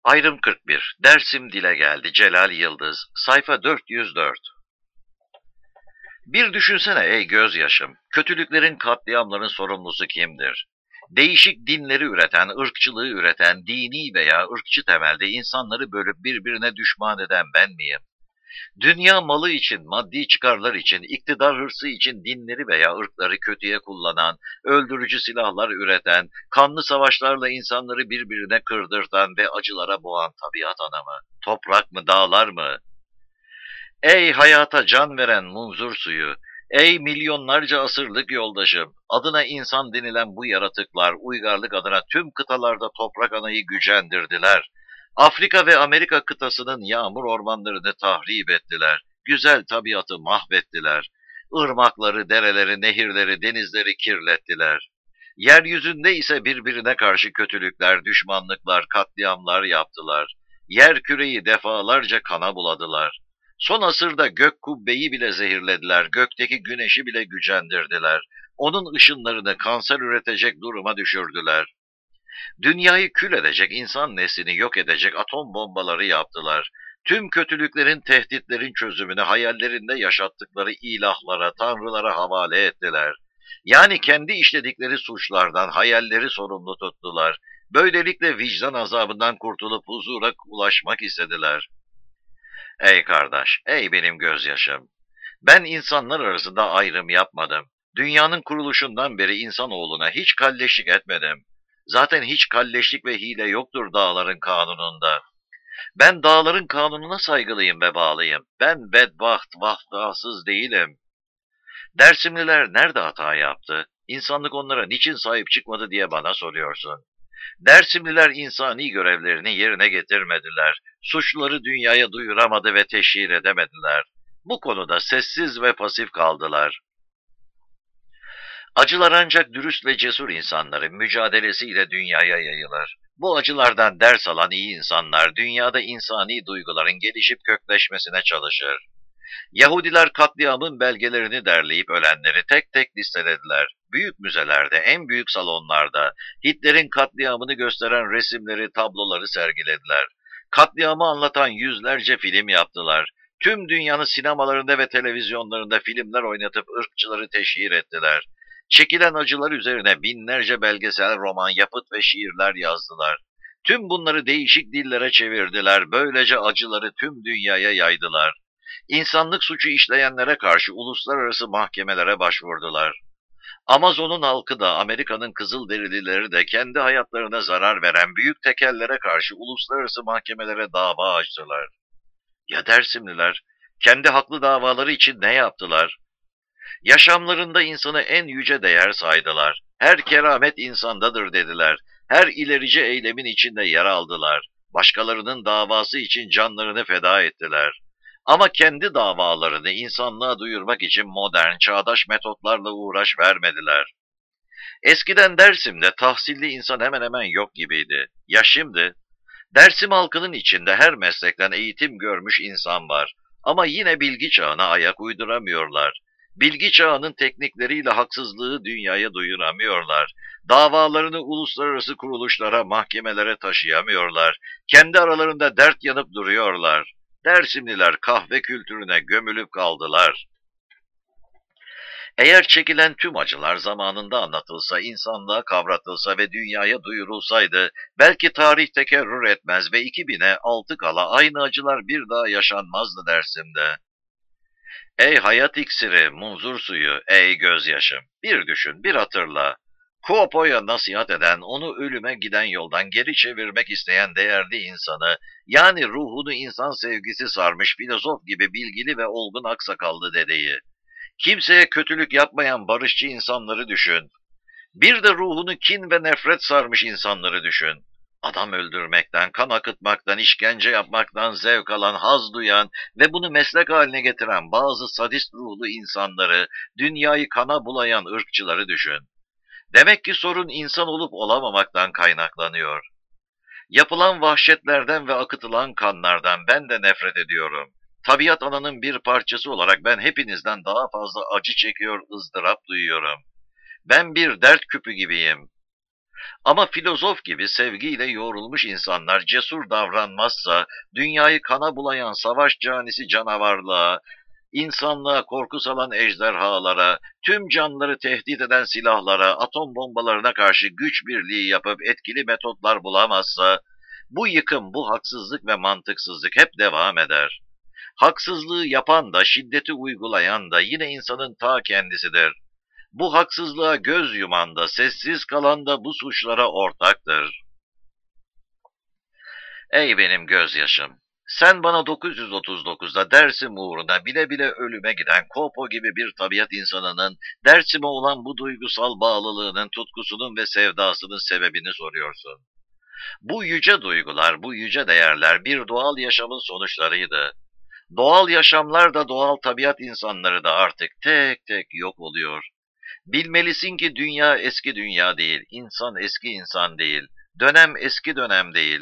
Ayrım 41. Dersim dile geldi. Celal Yıldız. Sayfa 404. Bir düşünsene ey gözyaşım. Kötülüklerin, katliamların sorumlusu kimdir? Değişik dinleri üreten, ırkçılığı üreten, dini veya ırkçı temelde insanları bölüp birbirine düşman eden ben miyim? Dünya malı için, maddi çıkarlar için, iktidar hırsı için dinleri veya ırkları kötüye kullanan, öldürücü silahlar üreten, kanlı savaşlarla insanları birbirine kırdırtan ve acılara boğan tabiat ana mı? Toprak mı, dağlar mı? Ey hayata can veren munzur suyu, ey milyonlarca asırlık yoldaşım, adına insan denilen bu yaratıklar uygarlık adına tüm kıtalarda toprak anayı gücendirdiler. Afrika ve Amerika kıtasının yağmur ormanlarını tahrip ettiler. Güzel tabiatı mahvettiler. Irmakları, dereleri, nehirleri, denizleri kirlettiler. Yeryüzünde ise birbirine karşı kötülükler, düşmanlıklar, katliamlar yaptılar. Yer küreyi defalarca kana buladılar. Son asırda gök kubbeyi bile zehirlediler, gökteki güneşi bile gücendirdiler. Onun ışınlarını kanser üretecek duruma düşürdüler. Dünyayı kül edecek, insan neslini yok edecek atom bombaları yaptılar. Tüm kötülüklerin, tehditlerin çözümünü hayallerinde yaşattıkları ilahlara, tanrılara havale ettiler. Yani kendi işledikleri suçlardan hayalleri sorumlu tuttular. Böylelikle vicdan azabından kurtulup huzura ulaşmak istediler. Ey kardeş, ey benim gözyaşım. Ben insanlar arasında ayrım yapmadım. Dünyanın kuruluşundan beri insanoğluna hiç kalleşlik etmedim. Zaten hiç kalleşlik ve hile yoktur dağların kanununda. Ben dağların kanununa saygılıyım ve bağlıyım. Ben bedbaht, vahtasız değilim. Dersimliler nerede hata yaptı? İnsanlık onlara niçin sahip çıkmadı diye bana soruyorsun. Dersimliler insani görevlerini yerine getirmediler. Suçları dünyaya duyuramadı ve teşhir edemediler. Bu konuda sessiz ve pasif kaldılar. Acılar ancak dürüst ve cesur insanların mücadelesiyle dünyaya yayılır. Bu acılardan ders alan iyi insanlar dünyada insani duyguların gelişip kökleşmesine çalışır. Yahudiler katliamın belgelerini derleyip ölenleri tek tek listelediler. Büyük müzelerde, en büyük salonlarda Hitler'in katliamını gösteren resimleri, tabloları sergilediler. Katliamı anlatan yüzlerce film yaptılar. Tüm dünyanın sinemalarında ve televizyonlarında filmler oynatıp ırkçıları teşhir ettiler. Çekilen acılar üzerine binlerce belgesel, roman, yapıt ve şiirler yazdılar. Tüm bunları değişik dillere çevirdiler. Böylece acıları tüm dünyaya yaydılar. İnsanlık suçu işleyenlere karşı uluslararası mahkemelere başvurdular. Amazon'un halkı da Amerika'nın Kızılderilileri de kendi hayatlarına zarar veren büyük tekellere karşı uluslararası mahkemelere dava açtılar. Ya Dersimliler kendi haklı davaları için ne yaptılar? Yaşamlarında insanı en yüce değer saydılar. Her keramet insandadır dediler. Her ilerici eylemin içinde yer aldılar. Başkalarının davası için canlarını feda ettiler. Ama kendi davalarını insanlığa duyurmak için modern, çağdaş metotlarla uğraş vermediler. Eskiden Dersim'de tahsilli insan hemen hemen yok gibiydi. Ya şimdi? Dersim halkının içinde her meslekten eğitim görmüş insan var. Ama yine bilgi çağına ayak uyduramıyorlar. Bilgi çağının teknikleriyle haksızlığı dünyaya duyuramıyorlar. Davalarını uluslararası kuruluşlara, mahkemelere taşıyamıyorlar. Kendi aralarında dert yanıp duruyorlar. Dersimliler kahve kültürüne gömülüp kaldılar. Eğer çekilen tüm acılar zamanında anlatılsa, insanlığa kavratılsa ve dünyaya duyurulsaydı, belki tarih tekerrür etmez ve 2000'e 6 kala aynı acılar bir daha yaşanmazdı Dersim'de. Ey hayat iksiri, munzur suyu, ey gözyaşım, bir düşün, bir hatırla. Kuopo'ya nasihat eden, onu ölüme giden yoldan geri çevirmek isteyen değerli insanı, yani ruhunu insan sevgisi sarmış filozof gibi bilgili ve olgun aksakallı dedeyi, kimseye kötülük yapmayan barışçı insanları düşün. Bir de ruhunu kin ve nefret sarmış insanları düşün. Adam öldürmekten, kan akıtmaktan, işkence yapmaktan zevk alan, haz duyan ve bunu meslek haline getiren bazı sadist ruhlu insanları, dünyayı kana bulayan ırkçıları düşün. Demek ki sorun insan olup olamamaktan kaynaklanıyor. Yapılan vahşetlerden ve akıtılan kanlardan ben de nefret ediyorum. Tabiat ananın bir parçası olarak ben hepinizden daha fazla acı çekiyor, ızdırap duyuyorum. Ben bir dert küpü gibiyim. Ama filozof gibi sevgiyle yoğrulmuş insanlar cesur davranmazsa, dünyayı kana bulayan savaş canisi canavarlığa, insanlığa korku salan ejderhalara, tüm canları tehdit eden silahlara, atom bombalarına karşı güç birliği yapıp etkili metotlar bulamazsa, bu yıkım, bu haksızlık ve mantıksızlık hep devam eder. Haksızlığı yapan da, şiddeti uygulayan da yine insanın ta kendisidir. Bu haksızlığa göz yuman da, sessiz kalan da bu suçlara ortaktır. Ey benim gözyaşım! Sen bana 939'da Dersim uğruna bile bile ölüme giden Kopo gibi bir tabiat insanının Dersim'e olan bu duygusal bağlılığının, tutkusunun ve sevdasının sebebini soruyorsun. Bu yüce duygular, bu yüce değerler bir doğal yaşamın sonuçlarıydı. Doğal yaşamlar da doğal tabiat insanları da artık tek tek yok oluyor. Bilmelisin ki dünya eski dünya değil, insan eski insan değil, dönem eski dönem değil.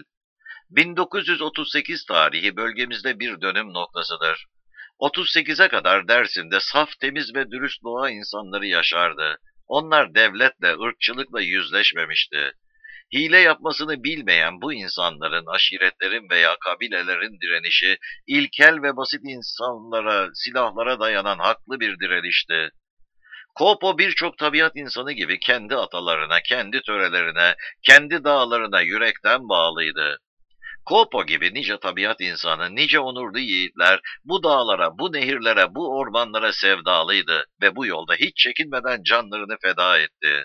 1938 tarihi bölgemizde bir dönüm noktasıdır. 38'e kadar Dersim'de saf, temiz ve dürüst doğa insanları yaşardı. Onlar devletle, ırkçılıkla yüzleşmemişti. Hile yapmasını bilmeyen bu insanların, aşiretlerin veya kabilelerin direnişi, ilkel ve basit insanlara, silahlara dayanan haklı bir direnişti. Kopo birçok tabiat insanı gibi kendi atalarına, kendi törelerine, kendi dağlarına yürekten bağlıydı. Kopo gibi nice tabiat insanı, nice onurlu yiğitler bu dağlara, bu nehirlere, bu ormanlara sevdalıydı ve bu yolda hiç çekinmeden canlarını feda etti.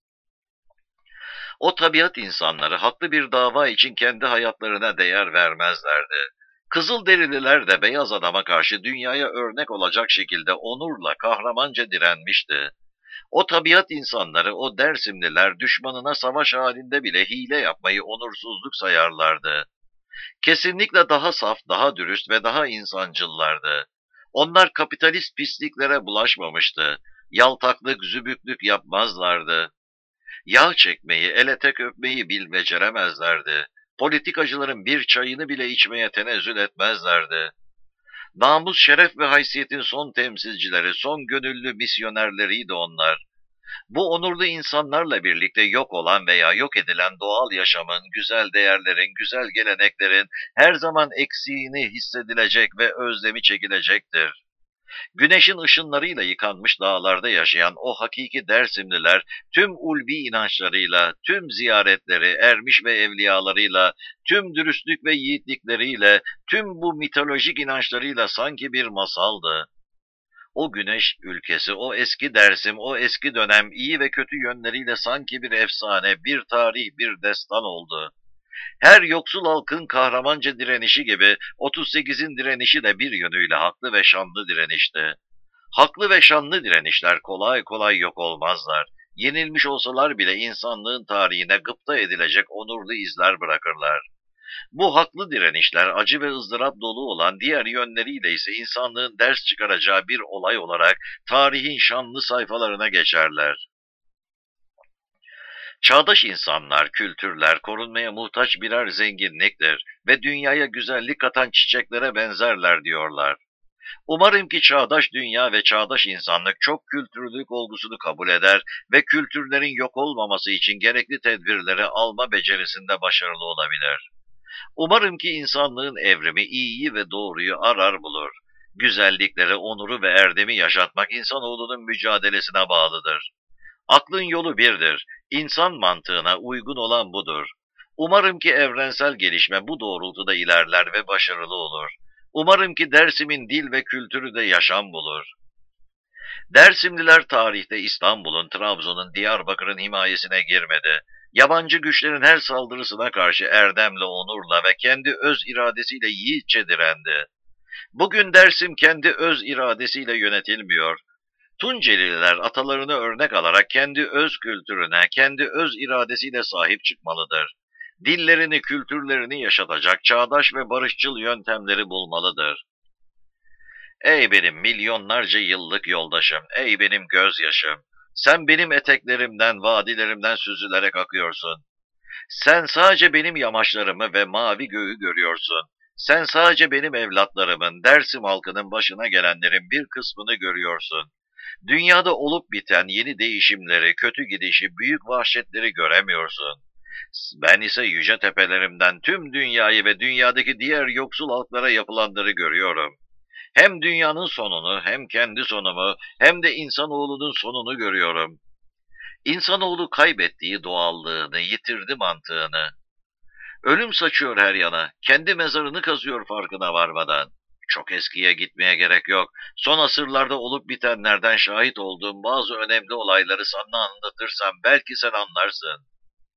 O tabiat insanları haklı bir dava için kendi hayatlarına değer vermezlerdi. Kızılderililer de beyaz adama karşı dünyaya örnek olacak şekilde onurla, kahramanca direnmişti. O tabiat insanları, o Dersimliler düşmanına savaş halinde bile hile yapmayı onursuzluk sayarlardı. Kesinlikle daha saf, daha dürüst ve daha insancıllardı. Onlar kapitalist pisliklere bulaşmamıştı. Yaltaklık, zübüklük yapmazlardı. Yağ çekmeyi, el etek öpmeyi beceremezlerdi. Politikacıların bir çayını bile içmeye tenezzül etmezlerdi. Namus, şeref ve haysiyetin son temsilcileri, son gönüllü misyonerleriydi onlar. Bu onurlu insanlarla birlikte yok olan veya yok edilen doğal yaşamın, güzel değerlerin, güzel geleneklerin her zaman eksiğini hissedilecek ve özlemi çekilecektir. Güneşin ışınlarıyla yıkanmış dağlarda yaşayan o hakiki Dersimliler, tüm ulvi inançlarıyla, tüm ziyaretleri, ermiş ve evliyalarıyla, tüm dürüstlük ve yiğitlikleriyle, tüm bu mitolojik inançlarıyla sanki bir masaldı. O güneş ülkesi, o eski Dersim, o eski dönem iyi ve kötü yönleriyle sanki bir efsane, bir tarih, bir destan oldu. Her yoksul halkın kahramanca direnişi gibi 38'in direnişi de bir yönüyle haklı ve şanlı direnişti. Haklı ve şanlı direnişler kolay kolay yok olmazlar. Yenilmiş olsalar bile insanlığın tarihine gıpta edilecek onurlu izler bırakırlar. Bu haklı direnişler acı ve ızdırap dolu olan, diğer yönleriyle ise insanlığın ders çıkaracağı bir olay olarak tarihin şanlı sayfalarına geçerler. Çağdaş insanlar, kültürler korunmaya muhtaç birer zenginliktir ve dünyaya güzellik katan çiçeklere benzerler diyorlar. Umarım ki çağdaş dünya ve çağdaş insanlık çok kültürlülük olgusunu kabul eder ve kültürlerin yok olmaması için gerekli tedbirleri alma becerisinde başarılı olabilir. Umarım ki insanlığın evrimi iyiyi ve doğruyu arar bulur. Güzellikleri, onuru ve erdemi yaşatmak insanoğlunun mücadelesine bağlıdır. Aklın yolu birdir. İnsan mantığına uygun olan budur. Umarım ki evrensel gelişme bu doğrultuda ilerler ve başarılı olur. Umarım ki Dersim'in dil ve kültürü de yaşam bulur. Dersimliler tarihte İstanbul'un, Trabzon'un, Diyarbakır'ın himayesine girmedi. Yabancı güçlerin her saldırısına karşı erdemle, onurla ve kendi öz iradesiyle yiğitçe direndi. Bugün Dersim kendi öz iradesiyle yönetilmiyor. Tunceliler atalarını örnek alarak kendi öz kültürüne, kendi öz iradesiyle sahip çıkmalıdır. Dillerini, kültürlerini yaşatacak çağdaş ve barışçıl yöntemleri bulmalıdır. Ey benim milyonlarca yıllık yoldaşım, ey benim gözyaşım, sen benim eteklerimden, vadilerimden süzülerek akıyorsun. Sen sadece benim yamaçlarımı ve mavi göğü görüyorsun. Sen sadece benim evlatlarımın, Dersim halkının başına gelenlerin bir kısmını görüyorsun. Dünyada olup biten yeni değişimleri, kötü gidişi, büyük vahşetleri göremiyorsun. Ben ise yüce tepelerimden tüm dünyayı ve dünyadaki diğer yoksul halklara yapılanları görüyorum. Hem dünyanın sonunu, hem kendi sonumu, hem de insanoğlunun sonunu görüyorum. İnsanoğlu kaybettiği doğallığını, yitirdi mantığını. Ölüm saçıyor her yana, kendi mezarını kazıyor farkına varmadan. Çok eskiye gitmeye gerek yok. Son asırlarda olup bitenlerden şahit olduğum bazı önemli olayları sana anlatırsam belki sen anlarsın.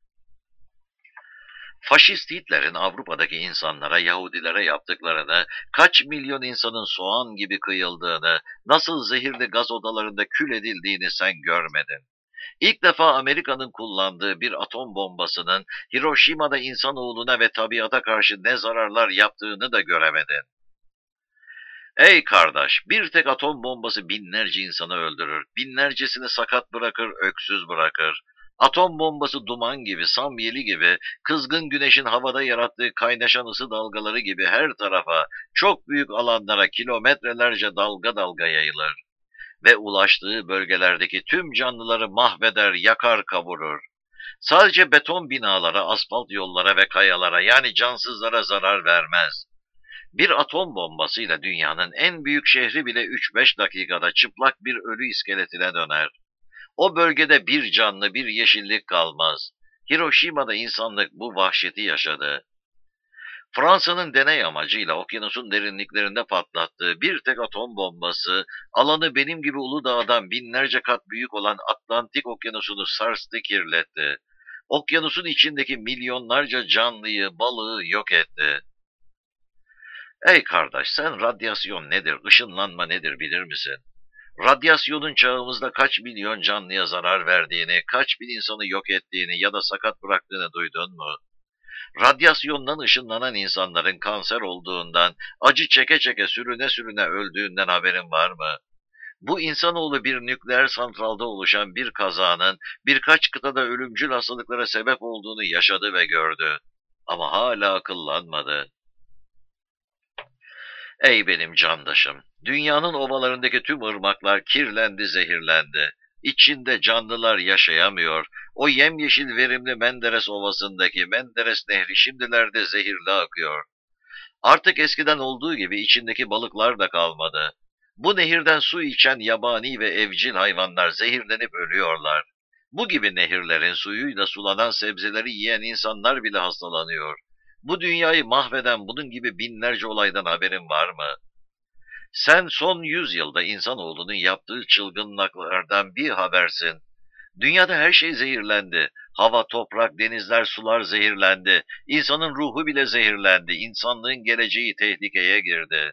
Faşist Hitler'in Avrupa'daki insanlara, Yahudilere yaptıklarını, kaç milyon insanın soğan gibi kıyıldığını, nasıl zehirli gaz odalarında kül edildiğini sen görmedin. İlk defa Amerika'nın kullandığı bir atom bombasının Hiroşima'da insanoğluna ve tabiata karşı ne zararlar yaptığını da göremedin. Ey kardeş, bir tek atom bombası binlerce insanı öldürür, binlercesini sakat bırakır, öksüz bırakır. Atom bombası duman gibi, samyeli gibi, kızgın güneşin havada yarattığı kaynaşan ısı dalgaları gibi her tarafa, çok büyük alanlara kilometrelerce dalga dalga yayılır ve ulaştığı bölgelerdeki tüm canlıları mahveder, yakar, kavurur. Sadece beton binalara, asfalt yollara ve kayalara yani cansızlara zarar vermez. Bir atom bombasıyla dünyanın en büyük şehri bile 3-5 dakikada çıplak bir ölü iskeletine döner. O bölgede bir canlı, bir yeşillik kalmaz. Hiroşima'da insanlık bu vahşeti yaşadı. Fransa'nın deney amacıyla okyanusun derinliklerinde patlattığı bir tek atom bombası, alanı benim gibi Uludağ'dan binlerce kat büyük olan Atlantik Okyanusu'nu sarstı, kirletti. Okyanusun içindeki milyonlarca canlıyı, balığı yok etti. Ey kardeş, sen radyasyon nedir, ışınlanma nedir bilir misin? Radyasyonun çağımızda kaç milyon canlıya zarar verdiğini, kaç bin insanı yok ettiğini ya da sakat bıraktığını duydun mu? Radyasyondan ışınlanan insanların kanser olduğundan, acı çeke çeke sürüne sürüne öldüğünden haberin var mı? Bu insanoğlu bir nükleer santralda oluşan bir kazanın birkaç kıtada ölümcül hastalıklara sebep olduğunu yaşadı ve gördü. Ama hala akıllanmadı. Ey benim candaşım, dünyanın ovalarındaki tüm ırmaklar kirlendi, zehirlendi. İçinde canlılar yaşayamıyor. O yemyeşil verimli Menderes Ovası'ndaki Menderes Nehri şimdilerde zehirli akıyor. Artık eskiden olduğu gibi içindeki balıklar da kalmadı. Bu nehirden su içen yabani ve evcil hayvanlar zehirlenip ölüyorlar. Bu gibi nehirlerin suyuyla sulanan sebzeleri yiyen insanlar bile hastalanıyor. Bu dünyayı mahveden bunun gibi binlerce olaydan haberin var mı? Sen son 100 yılda insanoğlunun yaptığı çılgınlıklardan bir habersin. Dünyada her şey zehirlendi. Hava, toprak, denizler, sular zehirlendi. İnsanın ruhu bile zehirlendi. İnsanlığın geleceği tehlikeye girdi.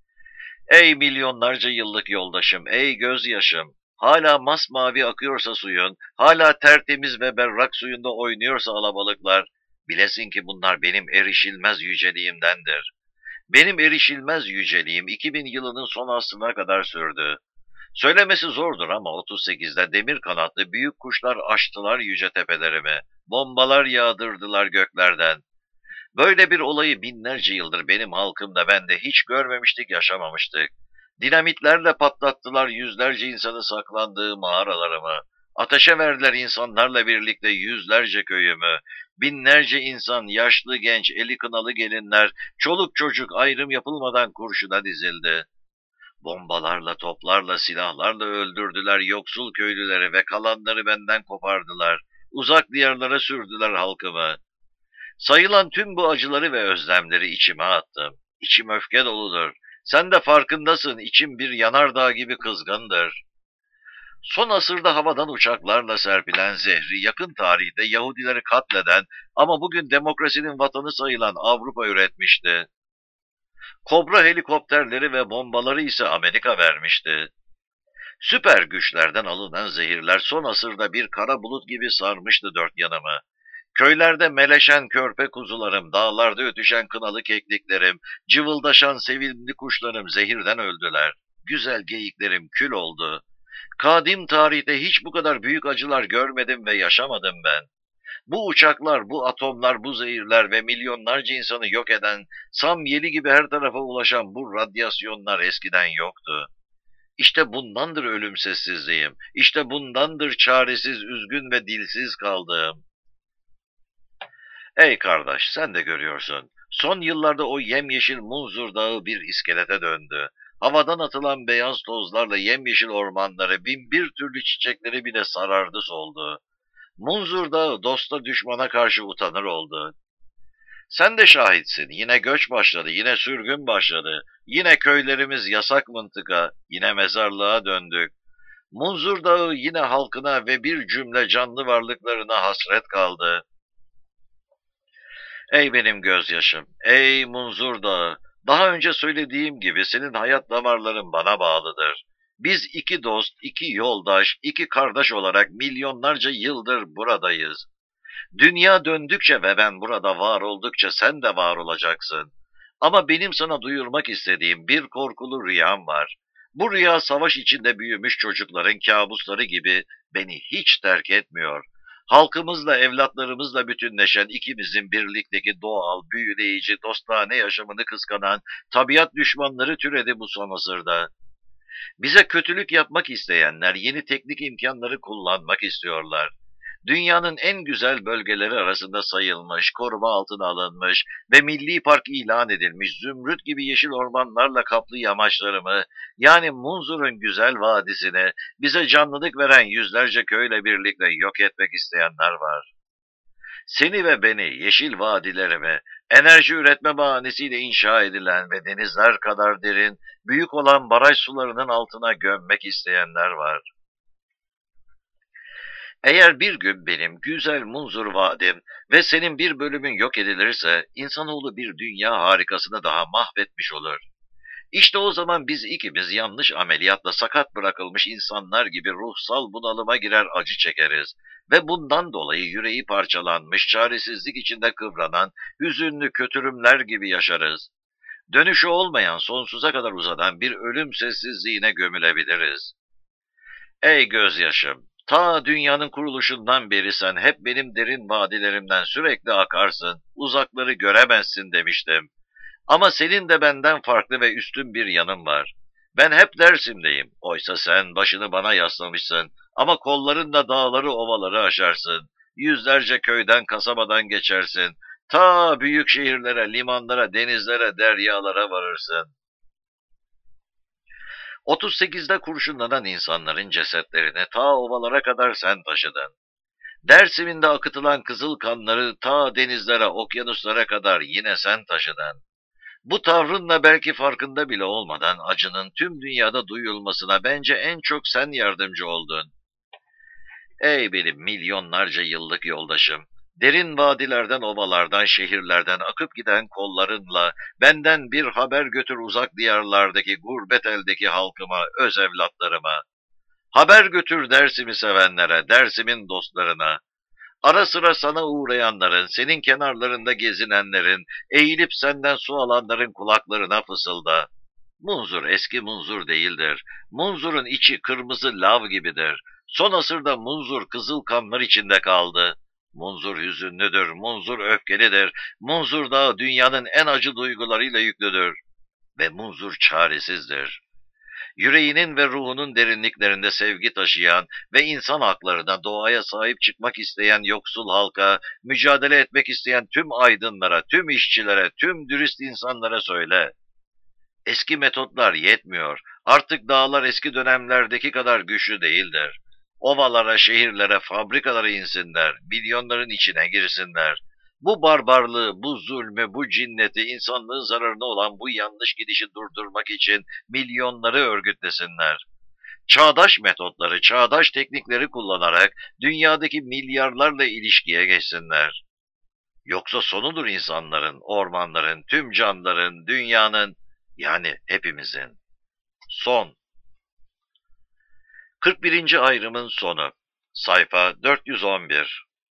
Ey milyonlarca yıllık yoldaşım, ey gözyaşım. Hala masmavi akıyorsa suyun, hala tertemiz ve berrak suyunda oynuyorsa alabalıklar, bilesin ki bunlar benim erişilmez yüceliğimdendir. Benim erişilmez yüceliğim 2000 yılının son aslına kadar sürdü. Söylemesi zordur ama 38'de demir kanatlı büyük kuşlar aştılar yüce tepelerimi. Bombalar yağdırdılar göklerden. Böyle bir olayı binlerce yıldır benim halkım da ben de hiç görmemiştik, yaşamamıştık. Dinamitlerle patlattılar yüzlerce insanı saklandığı mağaralarımı. Ateşe verdiler insanlarla birlikte yüzlerce köyümü. Binlerce insan, yaşlı genç, eli kınalı gelinler, çoluk çocuk ayrım yapılmadan kurşuna dizildi. Bombalarla, toplarla, silahlarla öldürdüler yoksul köylüleri ve kalanları benden kopardılar. Uzak diyarlara sürdüler halkımı. Sayılan tüm bu acıları ve özlemleri içime attım. İçim öfke doludur. Sen de farkındasın, içim bir yanardağ gibi kızgındır. Son asırda havadan uçaklarla serpilen zehri yakın tarihte Yahudileri katleden ama bugün demokrasinin vatanı sayılan Avrupa üretmişti. Kobra helikopterleri ve bombaları ise Amerika vermişti. Süper güçlerden alınan zehirler son asırda bir kara bulut gibi sarmıştı dört yanımı. Köylerde meleşen körpe kuzularım, dağlarda ötüşen kınalı kekliklerim, cıvıldaşan sevimli kuşlarım zehirden öldüler. Güzel geyiklerim kül oldu. Kadim tarihte hiç bu kadar büyük acılar görmedim ve yaşamadım ben. Bu uçaklar, bu atomlar, bu zehirler ve milyonlarca insanı yok eden, samyeli gibi her tarafa ulaşan bu radyasyonlar eskiden yoktu. İşte bundandır ölüm sessizliğim, işte bundandır çaresiz, üzgün ve dilsiz kaldığım. Ey kardeş, sen de görüyorsun. Son yıllarda o yemyeşil Munzur Dağı bir iskelete döndü. Havadan atılan beyaz tozlarla yemyeşil ormanları, bin bir türlü çiçekleri bile sarardı soldu. Munzur Dağı dosta düşmana karşı utanır oldu. Sen de şahitsin. Yine göç başladı, yine sürgün başladı. Yine köylerimiz yasak mıntıka, yine mezarlığa döndük. Munzur Dağı yine halkına ve bir cümle canlı varlıklarına hasret kaldı. Ey benim gözyaşım, ey Munzur Dağı, daha önce söylediğim gibi senin hayat damarların bana bağlıdır. Biz iki dost, iki yoldaş, iki kardeş olarak milyonlarca yıldır buradayız. Dünya döndükçe ve ben burada var oldukça sen de var olacaksın. Ama benim sana duyurmak istediğim bir korkulu rüyam var. Bu rüya savaş içinde büyümüş çocukların kabusları gibi beni hiç terk etmiyor. Halkımızla, evlatlarımızla bütünleşen ikimizin birlikteki doğal, büyüleyici, dostane yaşamını kıskanan tabiat düşmanları türedi bu son asırda. Bize kötülük yapmak isteyenler yeni teknik imkanları kullanmak istiyorlar. Dünyanın en güzel bölgeleri arasında sayılmış, koruma altına alınmış ve milli park ilan edilmiş zümrüt gibi yeşil ormanlarla kaplı yamaçlarımı, yani Munzur'un güzel vadisini bize canlılık veren yüzlerce köyle birlikte yok etmek isteyenler var. Seni ve beni, yeşil vadilerimi, enerji üretme bahanesiyle inşa edilen ve denizler kadar derin, büyük olan baraj sularının altına gömmek isteyenler var. Eğer bir gün benim güzel Munzur vadim ve senin bir bölümün yok edilirse, insanoğlu bir dünya harikasını daha mahvetmiş olur. İşte o zaman biz ikimiz yanlış ameliyatla sakat bırakılmış insanlar gibi ruhsal bunalıma girer acı çekeriz ve bundan dolayı yüreği parçalanmış, çaresizlik içinde kıvranan, hüzünlü kötürümler gibi yaşarız. Dönüşü olmayan, sonsuza kadar uzanan bir ölüm sessizliğine gömülebiliriz. Ey gözyaşım, ta dünyanın kuruluşundan beri sen hep benim derin vadilerimden sürekli akarsın, uzakları göremezsin demiştim. Ama senin de benden farklı ve üstün bir yanın var. Ben hep Dersim'deyim. Oysa sen başını bana yaslamışsın. Ama kollarınla dağları ovaları aşarsın. Yüzlerce köyden kasabadan geçersin. Ta büyük şehirlere, limanlara, denizlere, deryalara varırsın. 38'de kurşunlanan insanların cesetlerini ta ovalara kadar sen taşıdın. Dersim'in de akıtılan kızıl kanları ta denizlere, okyanuslara kadar yine sen taşıdın. Bu tavrınla belki farkında bile olmadan acının tüm dünyada duyulmasına bence en çok sen yardımcı oldun. Ey benim milyonlarca yıllık yoldaşım, derin vadilerden, ovalardan, şehirlerden akıp giden kollarınla benden bir haber götür uzak diyarlardaki gurbet eldeki halkıma, öz evlatlarıma. Haber götür Dersim'i sevenlere, Dersim'in dostlarına. Ara sıra sana uğrayanların, senin kenarlarında gezinenlerin, eğilip senden su alanların kulaklarına fısılda. Munzur eski Munzur değildir. Munzur'un içi kırmızı lav gibidir. Son asırda Munzur kızıl kanlar içinde kaldı. Munzur hüzünlüdür, Munzur öfkelidir. Munzur Dağı dünyanın en acı duygularıyla yüklüdür. Ve Munzur çaresizdir. Yüreğinin ve ruhunun derinliklerinde sevgi taşıyan ve insan haklarına, doğaya sahip çıkmak isteyen yoksul halka, mücadele etmek isteyen tüm aydınlara, tüm işçilere, tüm dürüst insanlara söyle. Eski metotlar yetmiyor. Artık dağlar eski dönemlerdeki kadar güçlü değildir. Ovalara, şehirlere, fabrikalara insinler, milyonların içine girsinler. Bu barbarlığı, bu zulmü, bu cinneti, insanlığın zararına olan bu yanlış gidişi durdurmak için milyonları örgütlesinler. Çağdaş metotları, çağdaş teknikleri kullanarak dünyadaki milyarlarla ilişkiye geçsinler. Yoksa sonudur insanların, ormanların, tüm canlıların, dünyanın, yani hepimizin. Son. 41. ayrımın sonu. Sayfa 411.